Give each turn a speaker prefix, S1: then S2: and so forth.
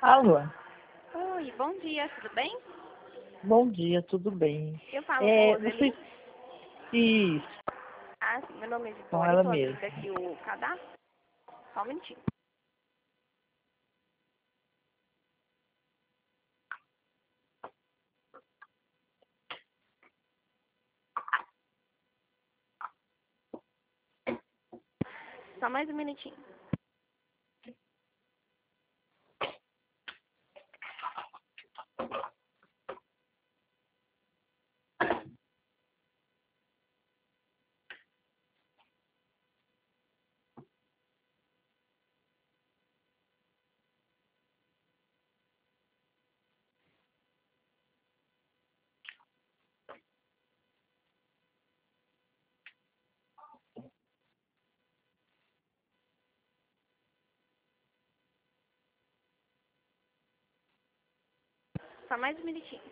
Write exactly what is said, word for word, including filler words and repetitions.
S1: Alô,
S2: Oi, bom dia, tudo bem?
S1: bom dia, tudo bem?
S2: Eu falo com
S1: É,
S2: Roseli.
S1: você... Isso,
S2: Ah, sim, meu nome é
S1: com
S2: Vitória,
S1: ela
S2: estou
S1: mesmo.
S2: abrindo aqui o cadastro. Só um minutinho. Só mais um minutinho. Só mais um minutinho.